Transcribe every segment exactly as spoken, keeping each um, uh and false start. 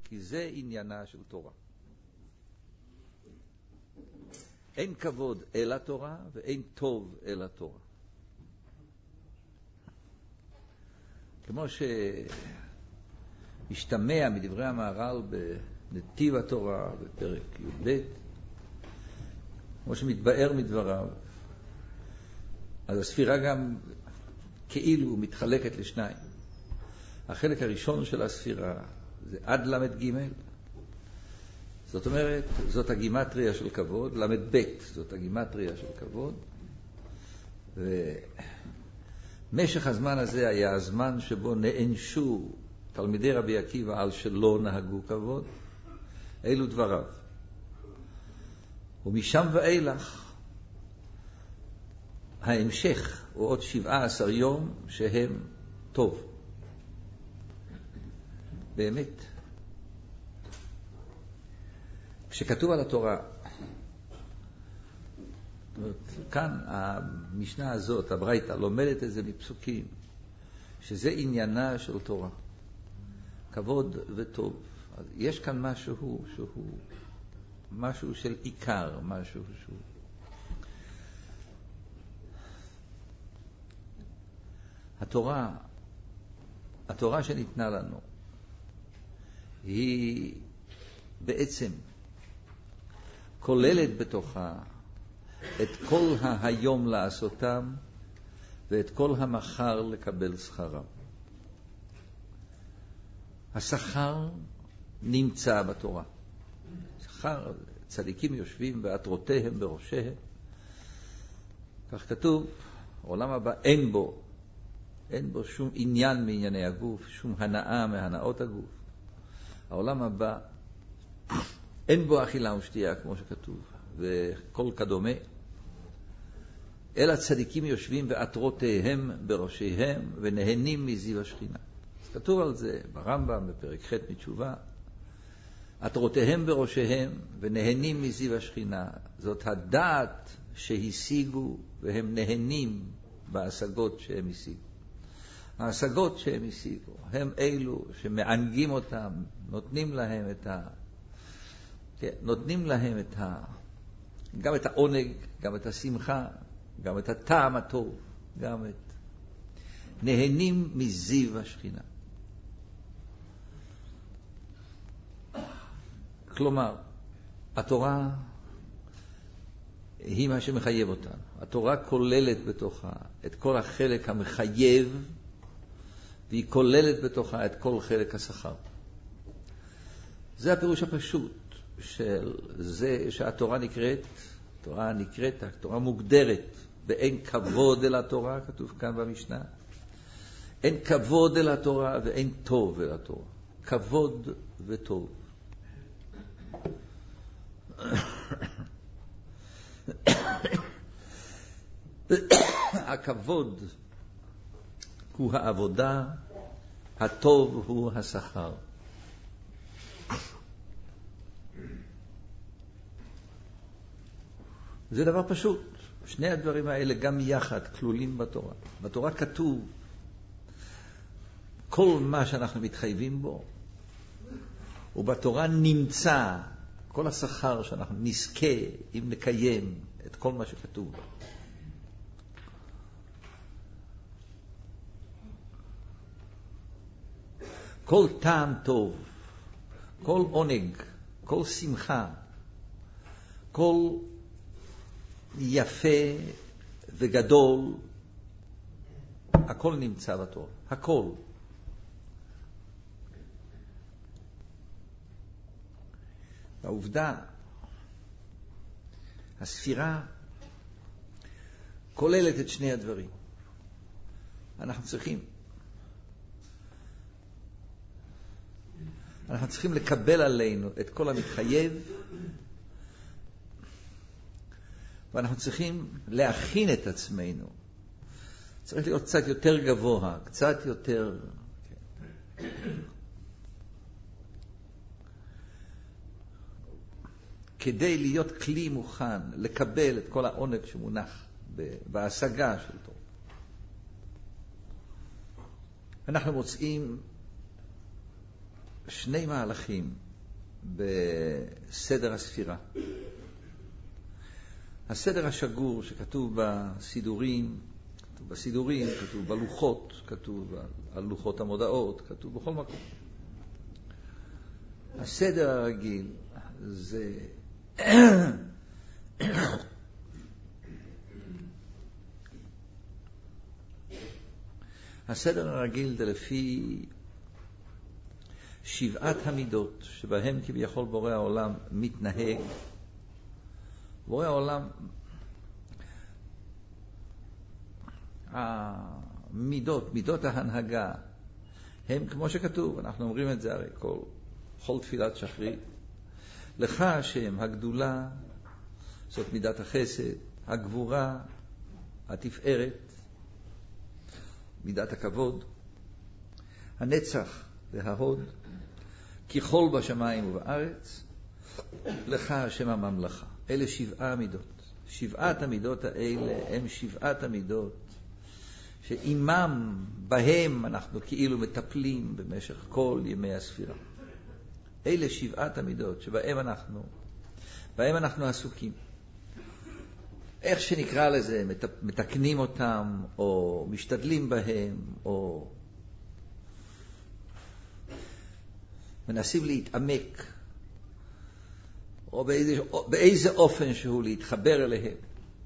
כי זה עניינה של תורה. אין כבוד אל התורה ואין טוב אל התורה. כמו שהשתמע מדברי המהר"ל בנתיב התורה בפרק י"ב, כמו שמתבאר מדבריו, אז הספירה גם כאילו מתחלקת לשניים. החלק הראשון של הספירה זה עד למד ג', זאת אומרת, זאת הגימטריה של כבוד, למד ב' זאת הגימטריה של כבוד, ומשך הזמן הזה היה הזמן שבו נענשו תלמידי רבי עקיבא על שלא נהגו כבוד. אלו דבריו. ומשם ואילך ההמשך הוא עוד שבעה עשר יום שהם טוב. באמת. כשכתוב על התורה, כאן המשנה הזאת, הברייתא, לומדת את זה מפסוקים, שזה עניינה של תורה. כבוד וטוב. אז יש כאן משהו שהוא משהו של עיקר, משהו שהוא התורה, התורה שניתנה לנו היא בעצם כוללת בתוכה את כל היום לעשותם ואת כל המחר לקבל שכרם. השכר נמצא בתורה. שכר, צדיקים יושבים ועטרותיהם בראשיהם. כך כתוב, העולם הבא אין בו, אין בו שום עניין מענייני הגוף, שום הנאה מהנאות הגוף. העולם הבא אין בו אכילה ושתייה, כמו שכתוב, וכל כדומה. אלא צדיקים יושבים ועטרותיהם בראשיהם ונהנים מזיו השכינה. כתוב על זה ברמב"ם בפרק ח' מתשובה, עטרותיהם בראשיהם ונהנים מזיו השכינה. זאת הדעת שהשיגו והם נהנים בהשגות שהם השיגו. ההשגות שהם השיגו הם אלו שמענגים אותם, נותנים להם את ה... נותנים להם את ה... גם את העונג, גם את השמחה, גם את הטעם הטוב, גם את... נהנים מזיו השכינה. כלומר, התורה היא מה שמחייב אותנו. התורה כוללת בתוכה את כל החלק המחייב, והיא כוללת בתוכה את כל חלק השכר. זה הפירוש הפשוט של זה שהתורה נקראת, התורה נקראת, התורה מוגדרת, ואין כבוד אל התורה, כתוב כאן במשנה. אין כבוד אל התורה ואין טוב אל התורה. כבוד וטוב. הכבוד הוא העבודה, הטוב הוא השכר. זה דבר פשוט. שני הדברים האלה גם יחד כלולים בתורה. בתורה כתוב כל מה שאנחנו מתחייבים בו, ובתורה נמצא כל השכר שאנחנו נזכה אם נקיים את כל מה שכתוב בו. כל טעם טוב, כל עונג, כל שמחה, כל יפה וגדול, הכל נמצא בתורה. הכל. העובדה, הספירה כוללת את שני הדברים. אנחנו צריכים אנחנו צריכים לקבל עלינו את כל המתחייב, ואנחנו צריכים להכין את עצמנו. צריך להיות קצת יותר גבוה, קצת יותר... כדי להיות כלי מוכן לקבל את כל העונג שמונח בהשגה של תורה. אנחנו מוצאים שני מהלכים בסדר הספירה. הסדר השגור שכתוב בסידורים, כתוב בסידורים, כתוב בלוחות, כתוב על לוחות המודעות, כתוב בכל מקום. הסדר הרגיל זה הסדר הרגיל זה לפי שבעת המידות שבהם כביכול בורא העולם מתנהג. בורא העולם, המידות, מידות ההנהגה, הם כמו שכתוב, אנחנו אומרים את זה הרי כל, כל תפילת שחרית. לך השם הגדולה, זאת מידת החסד, הגבורה, התפארת, מידת הכבוד, הנצח וההוד, ככל בשמיים ובארץ, לך השם הממלכה. אלה שבעה מידות. שבעת המידות האלה הם שבעת המידות שעימם, בהם אנחנו כאילו מטפלים במשך כל ימי הספירה. אלה שבעת המידות שבהם אנחנו, בהם אנחנו עסוקים. איך שנקרא לזה, מתקנים אותם, או משתדלים בהם, או מנסים להתעמק, או באיזה, באיזה אופן שהוא להתחבר אליהם.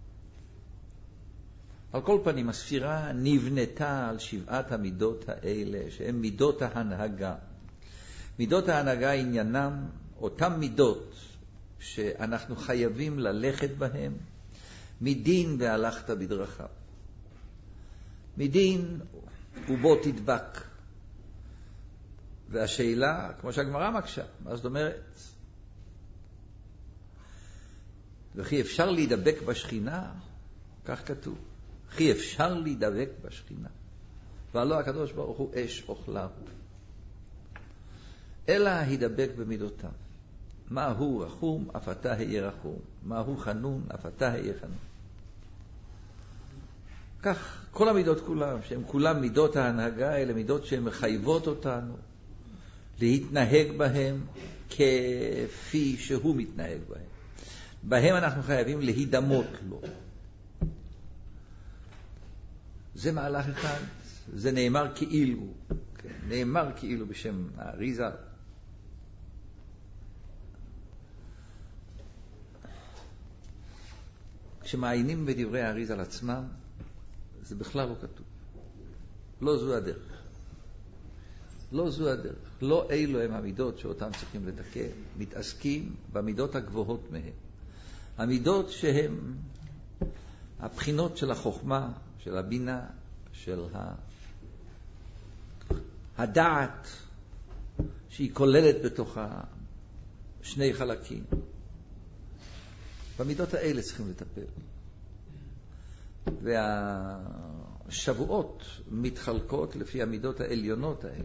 על כל פנים, הספירה נבנתה על שבעת המידות האלה, שהן מידות ההנהגה. מידות ההנהגה עניינם, אותם מידות שאנחנו חייבים ללכת בהם, מדין והלכת בדרכיו. מדין ובו תדבק. והשאלה, כמו שהגמרא מקשה, מה זאת אומרת? וכי אפשר להידבק בשכינה? כך כתוב. וכי אפשר להידבק בשכינה. והלא הקדוש ברוך הוא אש אוכלה. אלא הידבק במידותיו. מה הוא רחום, אף אתה היה רחום. מה הוא חנון, אף אתה היה חנון. כך, כל המידות כולם, שהן כולם מידות ההנהגה, אלה מידות שהן מחייבות אותנו להתנהג בהם כפי שהוא מתנהג בהם. בהם אנחנו חייבים להידמות לו. זה מהלך אחד, זה נאמר כאילו, כן, נאמר כאילו בשם האריזה. כשמעיינים בדברי האריזה על עצמם, זה בכלל לא כתוב. לא זו הדרך. לא זו הדרך. לא אילו הם המידות שאותם צריכים לתקן. מתעסקים במידות הגבוהות מהם. המידות שהן הבחינות של החוכמה, של הבינה, של הדעת, שהיא כוללת בתוכה שני חלקים. במידות האלה צריכים לטפל. והשבועות מתחלקות לפי המידות העליונות האלה.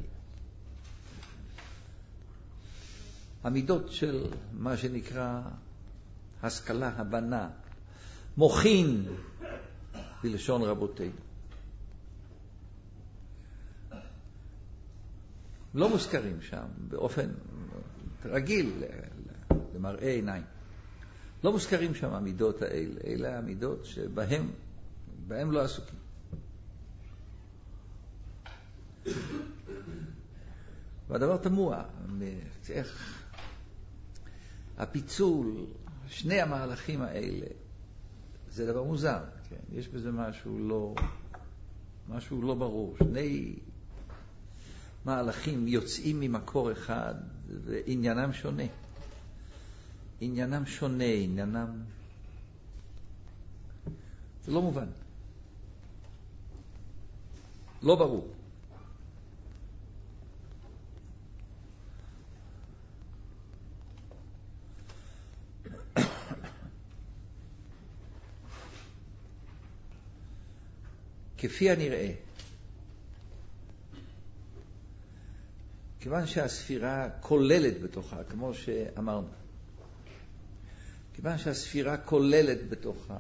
המידות של מה שנקרא השכלה, הבנה, מוחין בלשון רבותינו. לא מוזכרים שם באופן רגיל למראה עיניים. לא מוזכרים שם המידות האלה, אלה המידות שבהם בהם לא עסוקים. והדבר תמוה, איך הפיצול, שני המהלכים האלה, זה דבר מוזר, כן? יש בזה משהו לא, משהו לא ברור. שני מהלכים יוצאים ממקור אחד ועניינם שונה. עניינם שונה, עניינם... זה לא מובן. לא ברור. כפי הנראה, כיוון שהספירה כוללת בתוכה, כמו שאמרנו, כיוון שהספירה כוללת בתוכה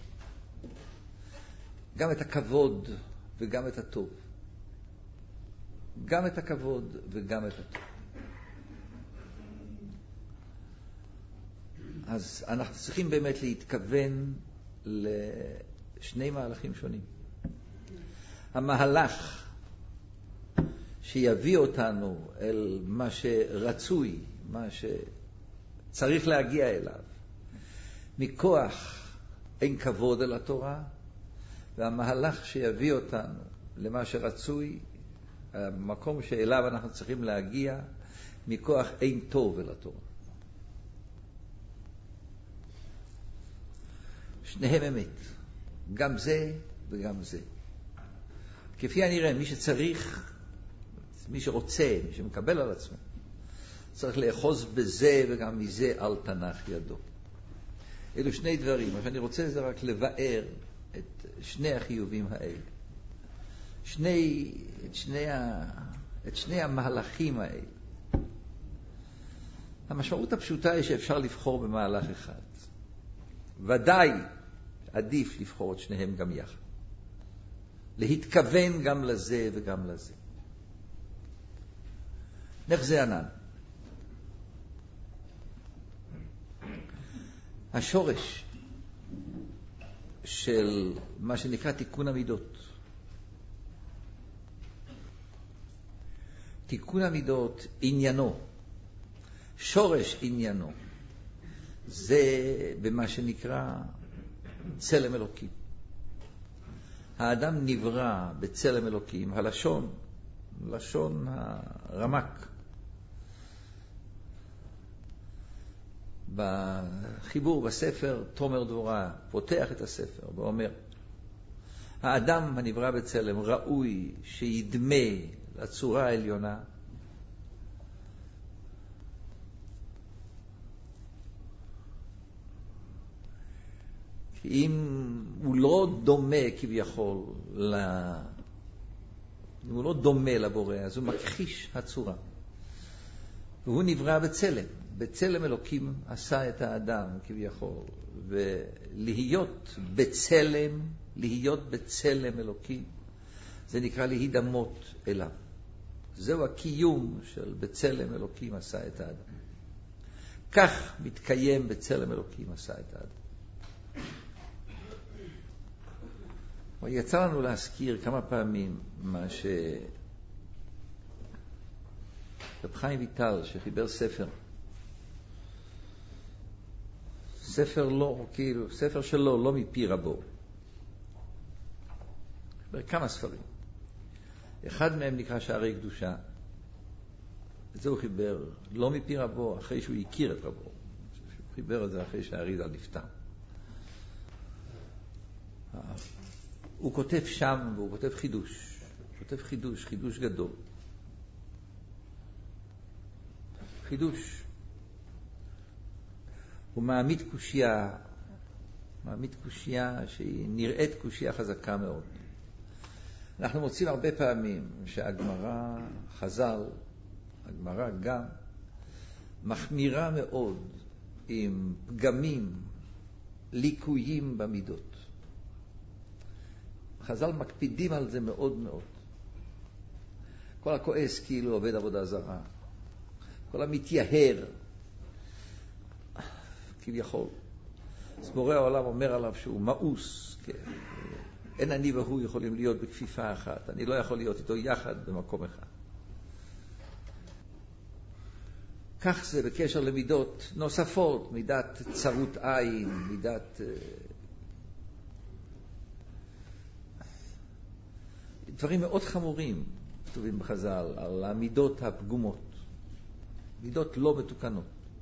גם את הכבוד וגם את הטוב, גם את הכבוד וגם את הטוב. אז אנחנו צריכים באמת להתכוון לשני מהלכים שונים. המהלך שיביא אותנו אל מה שרצוי, מה שצריך להגיע אליו, מכוח אין כבוד אל התורה, והמהלך שיביא אותנו למה שרצוי, המקום שאליו אנחנו צריכים להגיע, מכוח אין טוב אל התורה. שניהם אמת, גם זה וגם זה. כפי הנראה, מי שצריך, מי שרוצה, מי שמקבל על עצמו, צריך לאחוז בזה וגם מזה על תנ"ך ידו. אלו שני דברים. מה שאני רוצה זה רק לבאר את שני החיובים האלה. שני, את, שני ה, את שני המהלכים האלה. המשמעות הפשוטה היא שאפשר לבחור במהלך אחד. ודאי עדיף לבחור את שניהם גם יחד. להתכוון גם לזה וגם לזה. נחזה ענן. השורש של מה שנקרא תיקון המידות. תיקון המידות עניינו, שורש עניינו, זה במה שנקרא צלם אלוקים. האדם נברא בצלם אלוקים, הלשון, לשון הרמק. בחיבור בספר תומר דבורה פותח את הספר ואומר, האדם הנברא בצלם ראוי שידמה לצורה העליונה, אם הוא לא דומה כביכול, ל... אם הוא לא דומה לבורא, אז הוא מכחיש הצורה. והוא נברא בצלם. בצלם אלוקים עשה את האדם כביכול. ולהיות בצלם, להיות בצלם אלוקים, זה נקרא להידמות אליו. זהו הקיום של בצלם אלוקים עשה את האדם. כך מתקיים בצלם אלוקים עשה את האדם. יצא לנו להזכיר כמה פעמים מה ש... רב חיים ויטל שחיבר ספר. ספר לא, כאילו, ספר שלו, לא מפי רבו. חיבר כמה ספרים. אחד מהם נקרא שערי קדושה. את זה הוא חיבר לא מפי רבו, אחרי שהוא הכיר את רבו. הוא חיבר את זה אחרי שהאריז"ל נפטר. הוא כותב שם, והוא כותב חידוש. הוא כותב חידוש, חידוש גדול. חידוש. הוא מעמיד קושיה, מעמיד קושיה שהיא נראית קושיה חזקה מאוד. אנחנו מוצאים הרבה פעמים שהגמרא, חז"ל, הגמרא גם, מחמירה מאוד עם פגמים, ליקויים במידות. חז"ל מקפידים על זה מאוד מאוד. כל הכועס כאילו עובד עבודה זרה. כל המתייהר, כביכול. אז בורא העולם אומר עליו שהוא מאוס. כן. אין אני והוא יכולים להיות בכפיפה אחת. אני לא יכול להיות איתו יחד במקום אחד. כך זה בקשר למידות נוספות, מידת צרות עין, מידת... דברים מאוד חמורים כתובים בחז"ל על המידות הפגומות. מידות לא מתוקנות.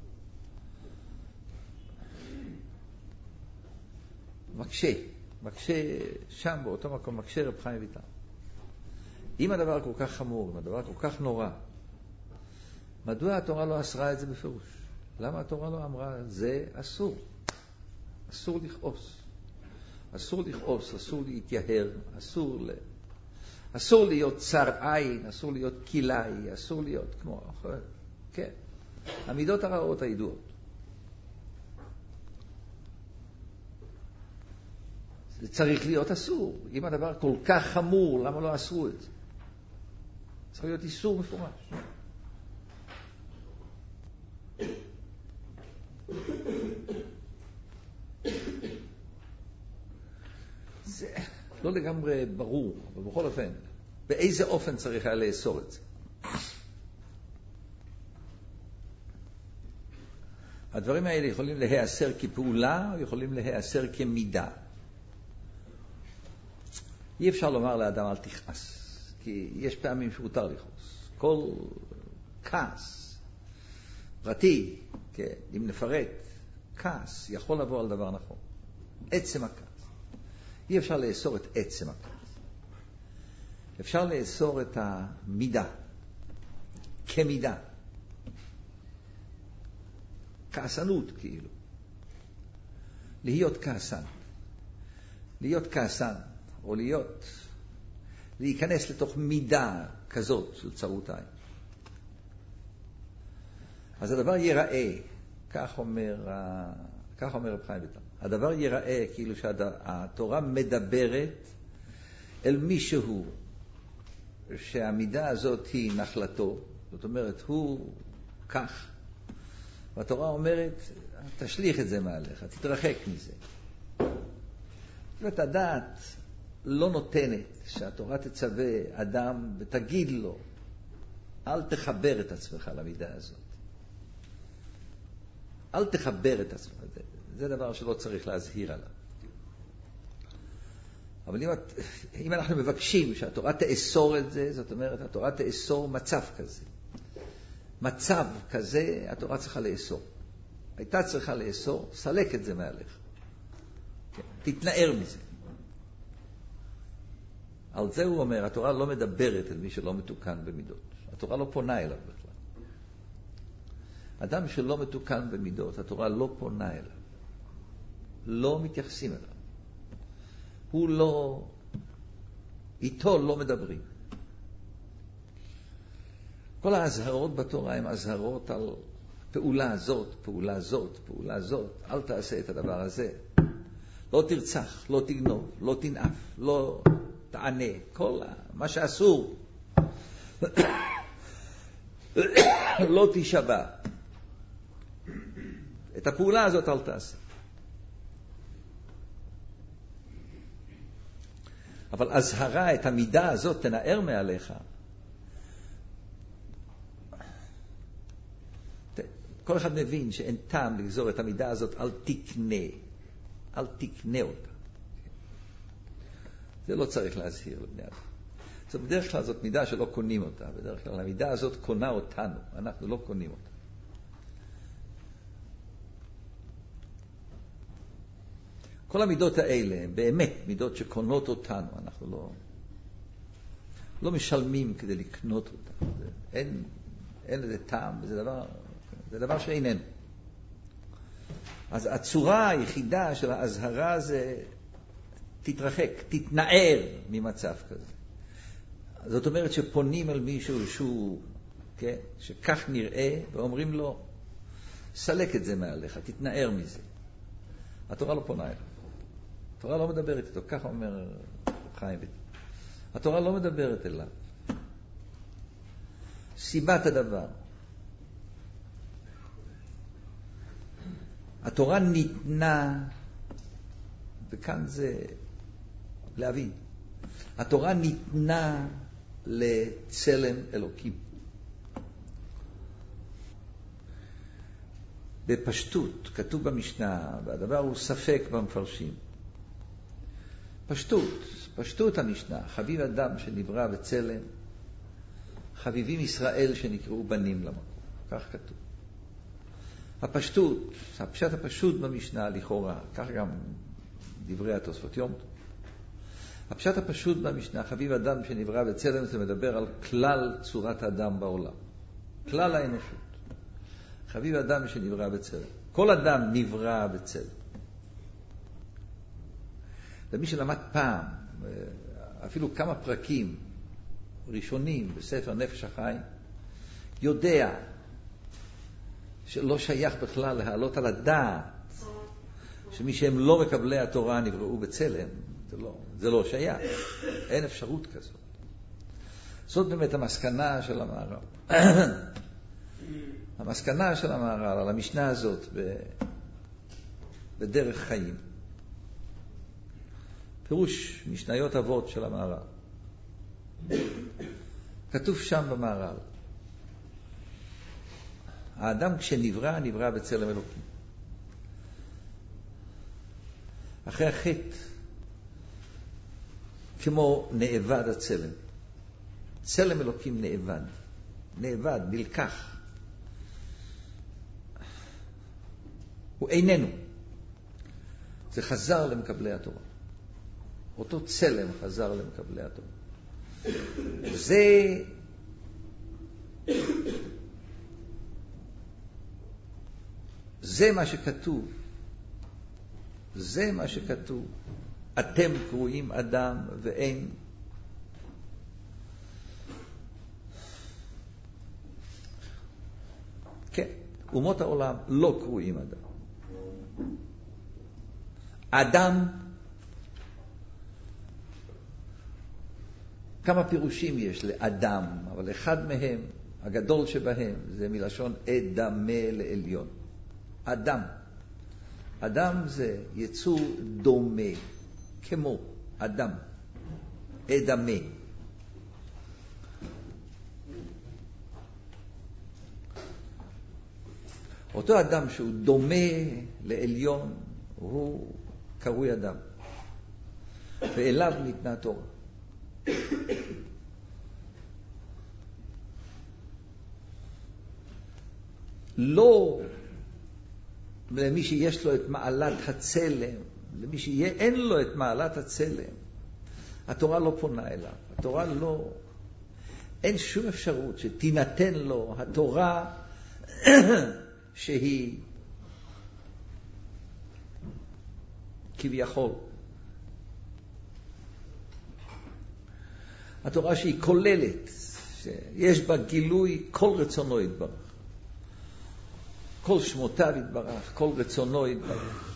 מקשה, מקשה שם באותו מקום, מקשה רב חיים ויטל. אם הדבר כל כך חמור, אם הדבר כל כך נורא, מדוע התורה לא אסרה את זה בפירוש? למה התורה לא אמרה, זה אסור. אסור לכעוס. אסור לכעוס, אסור להתייהר, אסור ל... אסור להיות צר עין, אסור להיות קילאי, אסור להיות כמו... כן. המידות הרעות הידועות. זה צריך להיות אסור. אם הדבר כל כך חמור, למה לא אסרו את זה? צריך להיות איסור מפורש. לא לגמרי ברור, אבל בכל אופן, באיזה אופן צריך היה לאסור את זה? הדברים האלה יכולים להיאסר כפעולה, או יכולים להיאסר כמידה. אי אפשר לומר לאדם אל תכעס, כי יש פעמים שמותר לכעוס. כל כעס פרטי, כן, אם נפרט, כעס יכול לבוא על דבר נכון. עצם הכעס. אי אפשר לאסור את עצם הכעס. אפשר לאסור את המידה, כמידה. כעסנות כאילו. להיות כעסן. להיות כעסן, או להיות, להיכנס לתוך מידה כזאת של צרות עין. אז הדבר ייראה, כך אומר, כך אומר רב חיים ויטל. הדבר ייראה כאילו שהתורה מדברת אל מישהו שהמידה הזאת היא נחלתו, זאת אומרת, הוא כך. והתורה אומרת, תשליך את זה מעליך, תתרחק מזה. זאת אומרת, הדעת לא נותנת שהתורה תצווה אדם ותגיד לו, אל תחבר את עצמך למידה הזאת. אל תחבר את עצמך. זה, זה דבר שלא צריך להזהיר עליו. אבל אם, את, אם אנחנו מבקשים שהתורה תאסור את זה, זאת אומרת, התורה תאסור מצב כזה. מצב כזה, התורה צריכה לאסור. הייתה צריכה לאסור, סלק את זה מעליך. כן, תתנער מזה. על זה הוא אומר, התורה לא מדברת אל מי שלא מתוקן במידות. התורה לא פונה אליו בכלל. אדם שלא מתוקן במידות, התורה לא פונה אליו. לא מתייחסים אליו. הוא לא, איתו לא מדברים. כל ההזהרות בתורה הן הזהרות על פעולה זאת, פעולה זאת, פעולה זאת. אל תעשה את הדבר הזה. לא תרצח, לא תגנוב, לא תנאף, לא תענה. כל מה שאסור. לא תשבע. את הפעולה הזאת אל תעשה. אבל הזהרה, את המידה הזאת תנער מעליך. כל אחד מבין שאין טעם לגזור את המידה הזאת, אל תקנה. אל תקנה אותה. זה לא צריך להזהיר לבני אדם. זאת בדרך כלל זאת מידה שלא קונים אותה. בדרך כלל המידה הזאת קונה אותנו. אנחנו לא קונים אותה. כל המידות האלה הן באמת מידות שקונות אותנו. אנחנו לא, לא משלמים כדי לקנות אותה. אין, אין לזה טעם, זה דבר, זה דבר שאיננו. אז הצורה היחידה של ההזהרה זה תתרחק, תתנער ממצב כזה. זאת אומרת שפונים על מישהו שהוא, כן, שכך נראה, ואומרים לו, סלק את זה מעליך, תתנער מזה. התורה לא פונה אליו. התורה לא מדברת איתו, כך אומר חיים ויטל. התורה לא מדברת אליו. סיבת הדבר. התורה ניתנה, וכאן זה להבין, התורה ניתנה לצלם אלוקים. בפשטות, כתוב במשנה, והדבר הוא ספק במפרשים. פשטות, פשטות המשנה, חביב אדם שנברא בצלם, חביבים ישראל שנקראו בנים למקום. כך כתוב. הפשטות, הפשט הפשוט במשנה לכאורה, כך גם דברי התוספות יום טוב. הפשט הפשוט במשנה, חביב אדם שנברא בצלם, זה מדבר על כלל צורת האדם בעולם. כלל האנושות. חביב אדם שנברא בצלם. כל אדם נברא בצלם. למי שלמד פעם, אפילו כמה פרקים ראשונים בספר נפש החיים, יודע שלא שייך בכלל להעלות על הדעת שמי שהם לא מקבלי התורה נבראו בצלם. זה לא, זה לא שייך. אין אפשרות כזאת. זאת באמת המסקנה של המהר"ל. המסקנה של המהר"ל על המשנה הזאת ב... בדרך חיים. פירוש משניות אבות של המהר"ל. כתוב שם במהר"ל, האדם כשנברא, נברא בצלם אלוקים. אחרי החטא, כמו נאבד הצלם. צלם אלוקים נאבד. נאבד, נלקח. הוא איננו. זה חזר למקבלי התורה. אותו צלם חזר למקבלי התורה. זה זה מה שכתוב. זה מה שכתוב. אתם קרואים אדם ואין. כן, אומות העולם לא קרואים אדם. אדם, כמה פירושים יש לאדם, אבל אחד מהם, הגדול שבהם, זה מלשון אדמה לעליון. אדם. אדם זה יצור דומה, כמו אדם. אדמה. אותו אדם שהוא דומה לעליון, הוא קרוי אדם. ואליו ניתנה תורה. לא למי שיש לו את מעלת הצלם, למי שאין לו את מעלת הצלם, התורה לא פונה אליו. התורה לא, אין שום אפשרות שתינתן לו התורה שהיא כביכול. התורה שהיא כוללת, שיש בה גילוי כל רצונו יתברך. כל שמותיו יתברך, כל רצונו יתברך.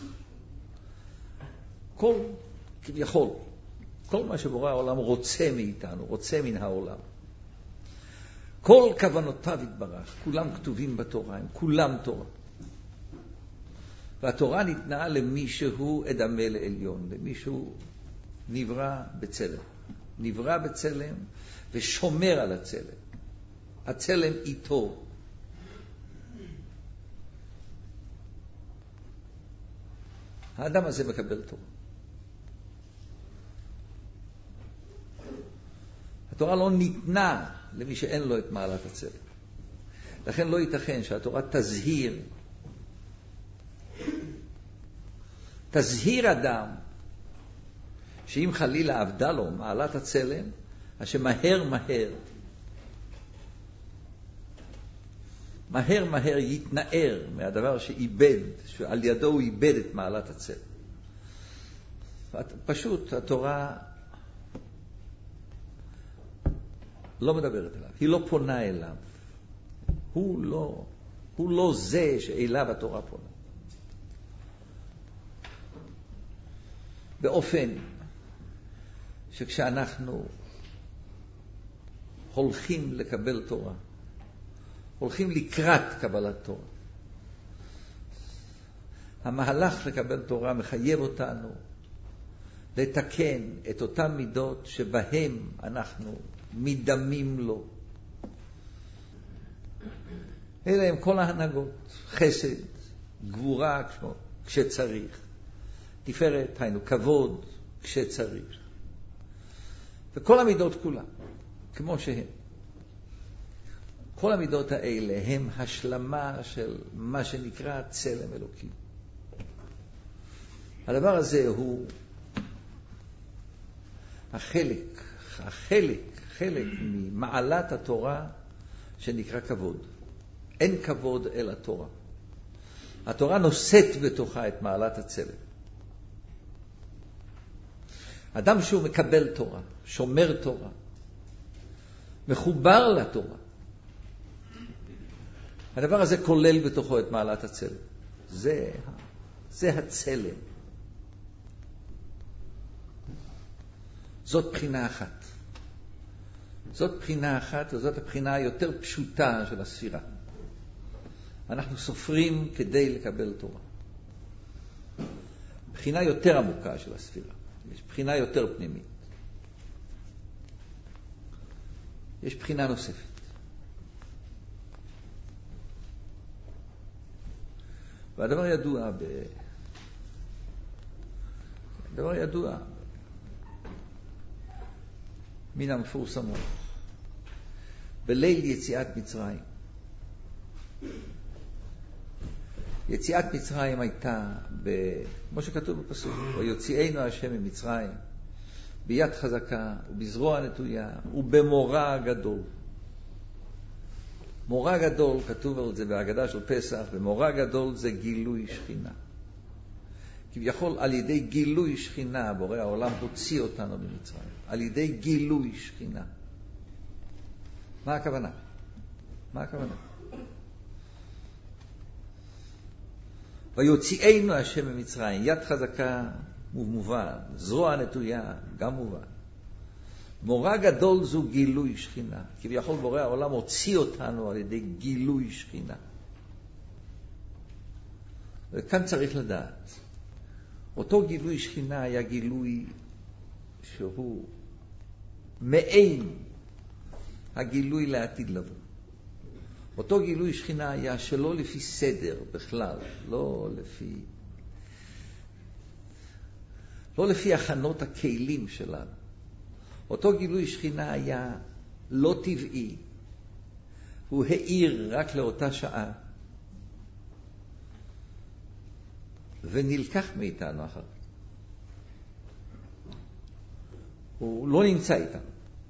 כל, כביכול, כל מה שבורא העולם רוצה מאיתנו, רוצה מן העולם. כל כוונותיו יתברך, כולם כתובים בתורה, הם כולם תורה. והתורה ניתנה למישהו אדמה לעליון, למישהו נברא בצלם. נברא בצלם ושומר על הצלם. הצלם איתו. האדם הזה מקבל תורה. התורה לא ניתנה למי שאין לו את מעלת הצלם. לכן לא ייתכן שהתורה תזהיר תזהיר אדם שאם חלילה עבדה לו מעלת הצלם, אשר מהר מהר מהר מהר יתנער מהדבר שאיבד, שעל ידו הוא איבד את מעלת הצלם. פשוט התורה לא מדברת אליו, היא לא פונה אליו. הוא לא, הוא לא זה שאליו התורה פונה. באופן שכשאנחנו הולכים לקבל תורה, הולכים לקראת קבלת תורה, המהלך לקבל תורה מחייב אותנו לתקן את אותן מידות שבהם אנחנו מדמים לו. אלה הם כל ההנהגות, חסד, גבורה כשצריך, תפארת, היינו כבוד כשצריך. וכל המידות כולן, כמו שהן. כל המידות האלה הם השלמה של מה שנקרא צלם אלוקים. הדבר הזה הוא החלק, החלק, חלק ממעלת התורה שנקרא כבוד. אין כבוד אל התורה. התורה נושאת בתוכה את מעלת הצלם. אדם שהוא מקבל תורה, שומר תורה, מחובר לתורה, הדבר הזה כולל בתוכו את מעלת הצלם. זה, זה הצלם. זאת בחינה אחת. זאת בחינה אחת, וזאת הבחינה היותר פשוטה של הספירה. אנחנו סופרים כדי לקבל תורה. בחינה יותר עמוקה של הספירה. יש בחינה יותר פנימית. יש בחינה נוספת. והדבר ידוע ב... הדבר ידוע מן המפורסמות. בליל יציאת מצרים. יציאת מצרים הייתה, ב... כמו שכתוב בפסוק, ויוציאנו השם ממצרים, ביד חזקה ובזרוע נטויה ובמורא גדול. מורא גדול, כתוב על זה בהגדה של פסח, ומורא גדול זה גילוי שכינה. כביכול על ידי גילוי שכינה, בורא העולם הוציא אותנו ממצרים. על ידי גילוי שכינה. מה הכוונה? מה הכוונה? ויוציאנו השם ממצרים, יד חזקה ומובן, זרוע נטויה גם מובן. מורא גדול זו גילוי שכינה. כביכול בורא העולם הוציא אותנו על ידי גילוי שכינה. וכאן צריך לדעת. אותו גילוי שכינה היה גילוי שהוא מעין הגילוי לעתיד לבוא. אותו גילוי שכינה היה שלא לפי סדר בכלל, לא לפי, לא לפי הכנות הכלים שלנו. אותו גילוי שכינה היה לא טבעי. הוא העיר רק לאותה שעה. ונלקח מאיתנו אחר כך. הוא לא נמצא איתנו.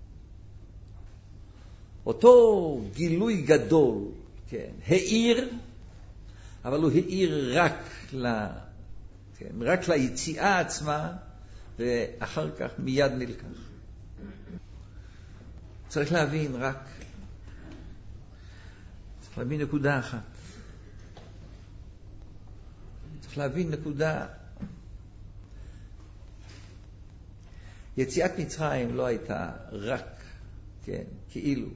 אותו גילוי גדול, כן, העיר, אבל הוא העיר רק ל, כן, רק ליציאה עצמה, ואחר כך מיד נלקח. צריך להבין רק, צריך להבין נקודה אחת. צריך להבין נקודה. יציאת מצרים לא הייתה רק, כן, כאילו.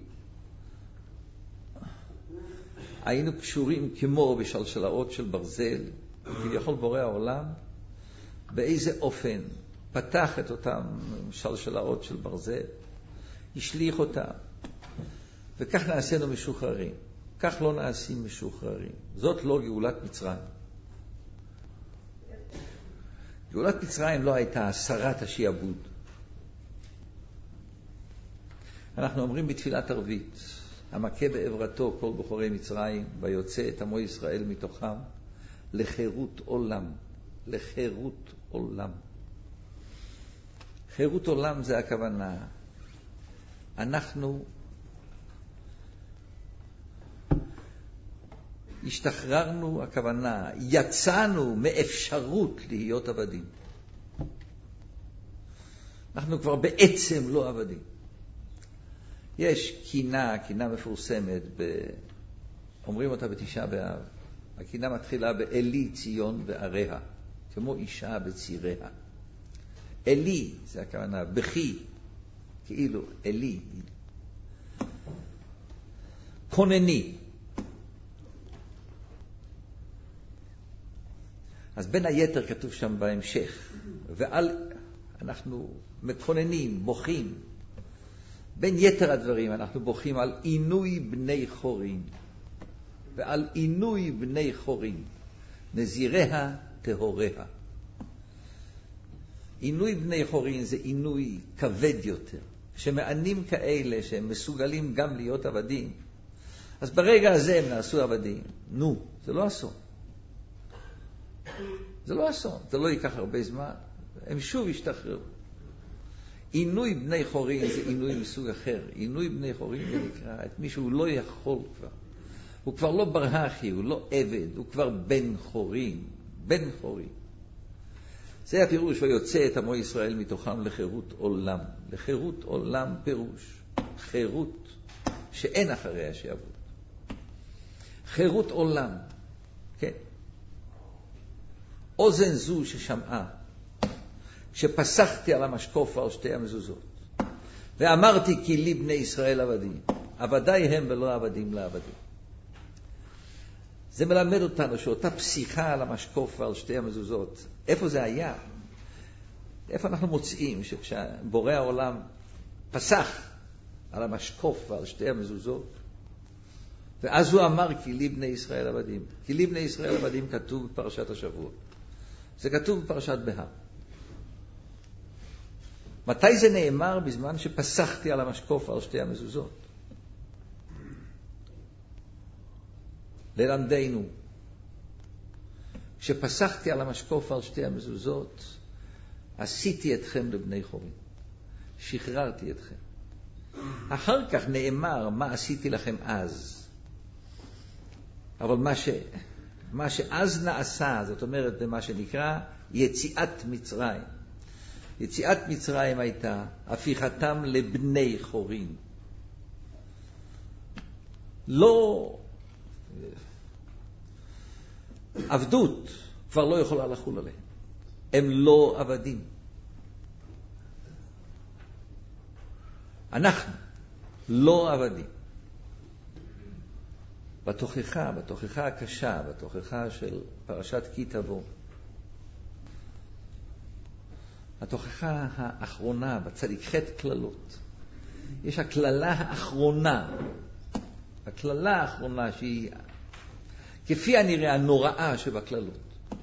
היינו קשורים כמו בשלשלאות של ברזל, כביכול בורא העולם, באיזה אופן פתח את אותם שלשלאות של ברזל, השליך אותם, וכך נעשינו משוחררים. כך לא נעשים משוחררים. זאת לא גאולת מצרים. גאולת מצרים לא הייתה הסרת השיעבוד. אנחנו אומרים בתפילת ערבית, המכה בעברתו כל בחורי מצרים, ויוצא את עמו ישראל מתוכם, לחירות עולם. לחירות עולם. חירות עולם זה הכוונה. אנחנו השתחררנו, הכוונה, יצאנו מאפשרות להיות עבדים. אנחנו כבר בעצם לא עבדים. יש קינה, קינה מפורסמת, ב... אומרים אותה בתשעה באב. הקינה מתחילה באלי ציון ועריה, כמו אישה בציריה. אלי, זה הכוונה, בכי, כאילו, אלי. כונני. אז בין היתר כתוב שם בהמשך, ועל, אנחנו מכוננים, בוכים. בין יתר הדברים אנחנו בוכים על עינוי בני חורין, ועל עינוי בני חורין, נזיריה טהוריה. עינוי בני חורין זה עינוי כבד יותר, שמענים כאלה שהם מסוגלים גם להיות עבדים, אז ברגע הזה הם נעשו עבדים. נו, זה לא אסון. זה לא אסון, זה לא ייקח הרבה זמן, הם שוב ישתחררו. עינוי בני חורין זה עינוי מסוג אחר. עינוי בני חורין זה נקרא את מי שהוא לא יכול כבר. הוא כבר לא ברהחי, הוא לא עבד, הוא כבר בן חורין. בן חורין. זה הפירוש, ויוצא את עמו ישראל מתוכם לחירות עולם. לחירות עולם פירוש. חירות שאין אחריה שיעבוד. חירות עולם. כן. אוזן זו ששמעה. כשפסחתי על המשקוף ועל שתי המזוזות, ואמרתי כי לי בני ישראל עבדים, עבדי הם ולא עבדים לעבדים. זה מלמד אותנו שאותה פסיחה על המשקוף ועל שתי המזוזות, איפה זה היה? איפה אנחנו מוצאים שכשבורא העולם פסח על המשקוף ועל שתי המזוזות, ואז הוא אמר כי לי בני ישראל עבדים. כי לי בני ישראל עבדים כתוב בפרשת השבוע. זה כתוב בפרשת בהר. מתי זה נאמר? בזמן שפסחתי על המשקוף ועל שתי המזוזות. ללמדנו. כשפסחתי על המשקוף ועל שתי המזוזות, עשיתי אתכם לבני חורין. שחררתי אתכם. אחר כך נאמר מה עשיתי לכם אז. אבל מה, ש... מה שאז נעשה, זאת אומרת במה שנקרא יציאת מצרים. יציאת מצרים הייתה הפיכתם לבני חורין. לא... עבדות כבר לא יכולה לחול עליהם. הם לא עבדים. אנחנו לא עבדים. בתוכחה, בתוכחה הקשה, בתוכחה של פרשת כי תבוא. התוכחה האחרונה, בצדיק ח' כללות. יש הכללה האחרונה. הכללה האחרונה שהיא, כפי הנראה הנוראה שבכללות.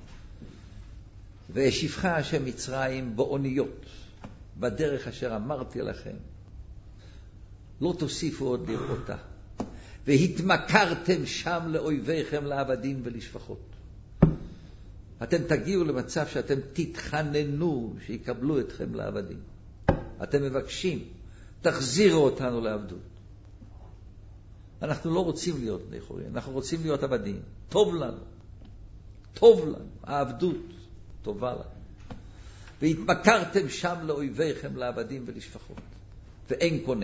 והשיבך השם מצרים באוניות, בדרך אשר אמרתי לכם. לא תוסיפו עוד לראותה. והתמכרתם שם לאויביכם לעבדים ולשפחות. אתם תגיעו למצב שאתם תתחננו שיקבלו אתכם לעבדים. אתם מבקשים, תחזירו אותנו לעבדות. אנחנו לא רוצים להיות בני חורין, אנחנו רוצים להיות עבדים. טוב לנו, טוב לנו, העבדות טובה לנו. והתמכרתם שם לאויביכם לעבדים ולשפחות. ואין קונה.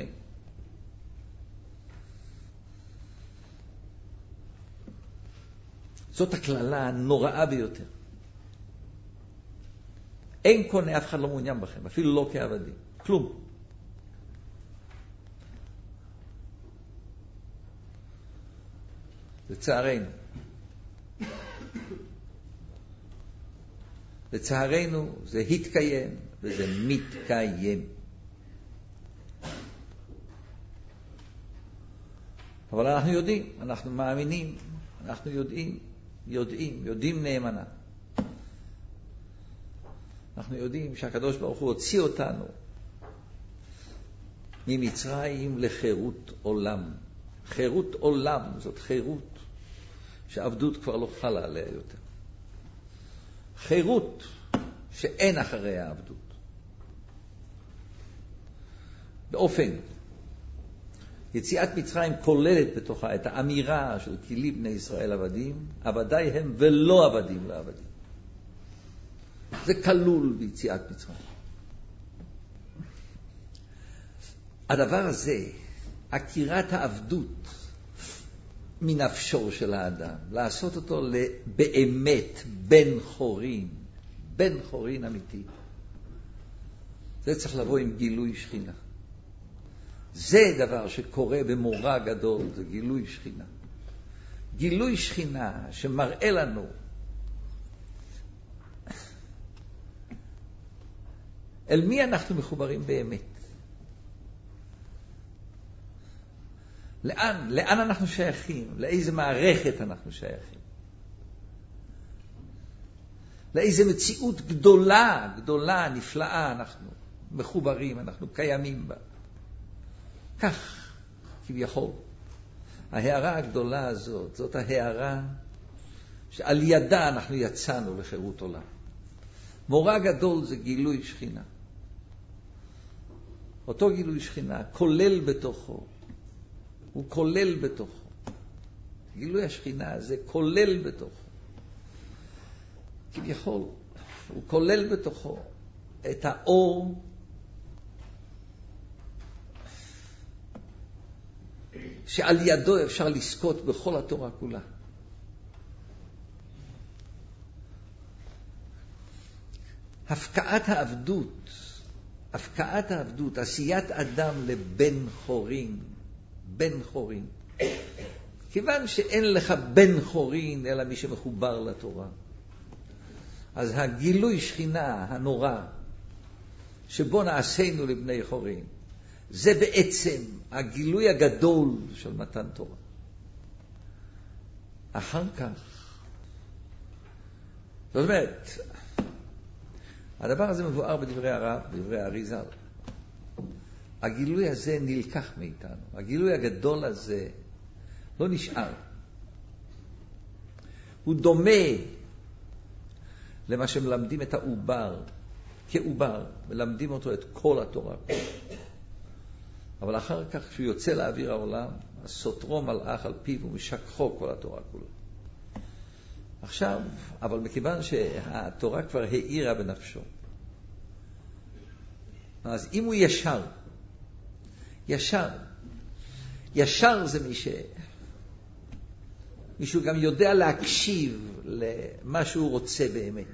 זאת הכללה הנוראה ביותר. אין קונה, אף אחד לא מעוניין בכם, אפילו לא כעבדים. כלום. לצערנו. לצערנו זה התקיים וזה מתקיים. אבל אנחנו יודעים, אנחנו מאמינים, אנחנו יודעים, יודעים, יודעים נאמנה. אנחנו יודעים שהקדוש ברוך הוא הוציא אותנו ממצרים לחירות עולם. חירות עולם, זאת חירות שעבדות כבר לא חלה עליה יותר. חירות שאין אחריה עבדות. באופן, יציאת מצרים כוללת בתוכה את האמירה של כי לי בני ישראל עבדים, עבדי הם ולא עבדים לעבדים. זה כלול ביציאת מצרים. הדבר הזה, עקירת העבדות מנפשו של האדם, לעשות אותו באמת בן חורין, בן חורין אמיתי. זה צריך לבוא עם גילוי שכינה. זה דבר שקורה במורא גדול, זה גילוי שכינה. גילוי שכינה שמראה לנו אל מי אנחנו מחוברים באמת. לאן, לאן אנחנו שייכים? לאיזה מערכת אנחנו שייכים? לאיזה מציאות גדולה, גדולה, נפלאה אנחנו מחוברים, אנחנו קיימים בה. כך, כביכול. ההערה הגדולה הזאת, זאת ההערה שעל ידה אנחנו יצאנו לחירות עולם. מורא גדול זה גילוי שכינה. אותו גילוי שכינה כולל בתוכו, הוא כולל בתוכו. גילוי השכינה הזה כולל בתוכו. כביכול, הוא כולל בתוכו את האור שעל ידו אפשר לזכות בכל התורה כולה. הפקעת העבדות, הפקעת העבדות, עשיית אדם לבן חורין, בן חורין. כיוון שאין לך בן חורין אלא מי שמחובר לתורה. אז הגילוי שכינה הנורא שבו נעשינו לבני חורין, זה בעצם הגילוי הגדול של מתן תורה. אחר כך, זאת אומרת, הדבר הזה מבואר בדברי הרב, בדברי האריז"ל. הגילוי הזה נלקח מאיתנו. הגילוי הגדול הזה לא נשאר. הוא דומה למה שמלמדים את העובר, כעובר, מלמדים אותו את כל התורה. אבל אחר כך, כשהוא יוצא לאוויר העולם, הסותרו מלאך על פיו ומשכחו כל התורה כולה. עכשיו, אבל מכיוון שהתורה כבר העירה בנפשו, אז אם הוא ישר, ישר, ישר זה מי ש... מישהו גם יודע להקשיב למה שהוא רוצה באמת.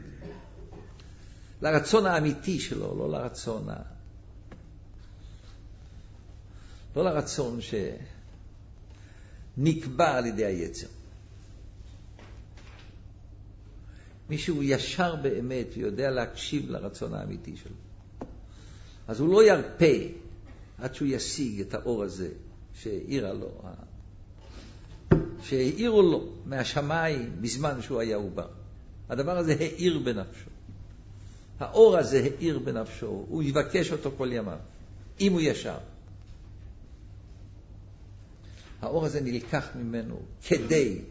לרצון האמיתי שלו, לא לרצון ה... לא לרצון שנקבע על ידי היצר. מישהו ישר באמת ויודע להקשיב לרצון האמיתי שלו. אז הוא לא ירפה עד שהוא ישיג את האור הזה שהאירה לו, שהאירו לו מהשמיים בזמן שהוא היה עובר. הדבר הזה האיר בנפשו. האור הזה האיר בנפשו. הוא יבקש אותו כל ימיו, אם הוא ישר. האור הזה נלקח ממנו כדי